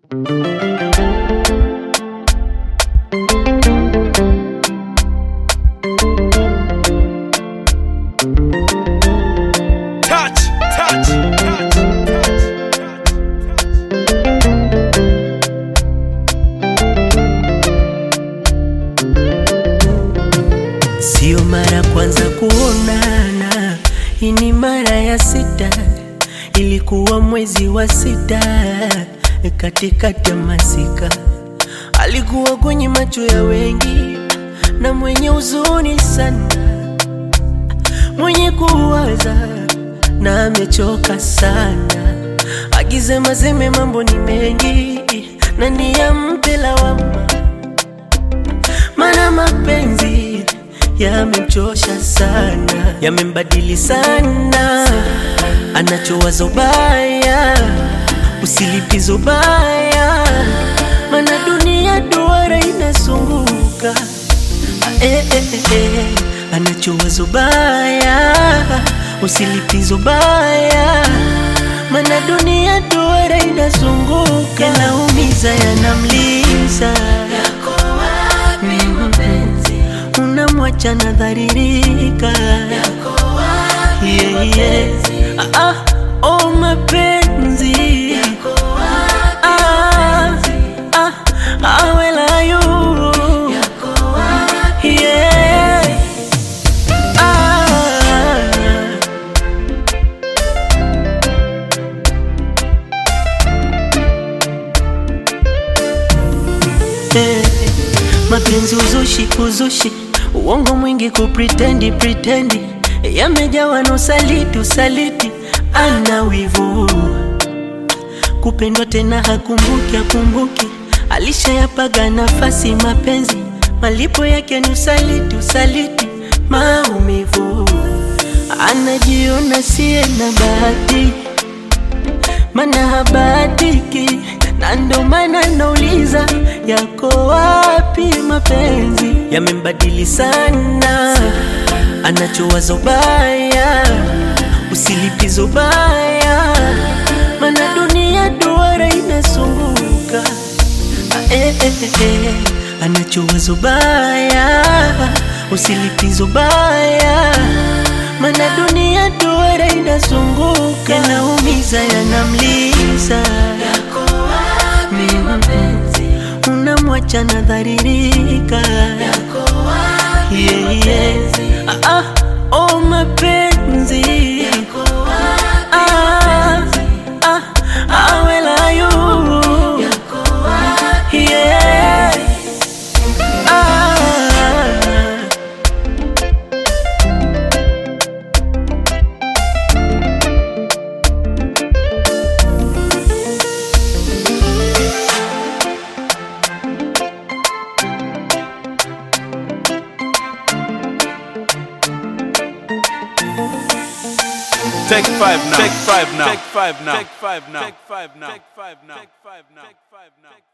Sio mara kwanza kuonana, hii ni mara ya sita. Ilikuwa mwezi wa sita, katikati ya masika. Alikuwa kwenye macho ya wengi na mwenye huzuni sana, mwenye kuwaza na amechoka sana. Akisema seme mambo ni mengi na niyampe lawama, maana mapenzi yamemchosha sana, yamembadili sana. Anachowaza ubaya, usilipizo baya, maana dunia duara inasunguka. Anachowaza ubaya, usilipizo baya, maana dunia duara inasunguka. Yanaumiza, yanamliza, unamwacha nadharirika. Oh mapenzi, where are you? Yeah. Mapenzi uzushi, uzushi, uongo mwingi, kupretendi, yamejawa na usaliti, usaliti. Ana wivu, kupendwa tena hakumbuki, alishayapaga nafasi mapenzi, malipo yake ni usaliti, usaliti, maumivu. Anajiona siye na bahati, maana habahatiki, na ndo maana nauliza, yako wapi mapenzi? Yamembadili sana, anachowaza ubaya, usilipizo baya, maana dunia duara inasunguka. Anachowaza ubaya, usilipizo baya, maana dunia duara inasunguka. Yanaumiza, yanamliza, unamwacha nadharirika. Oh mapenzi, where are you? Yeah. Take five now. Take five now. Take five now. Take five now. Take five now. Take five now. Take five now.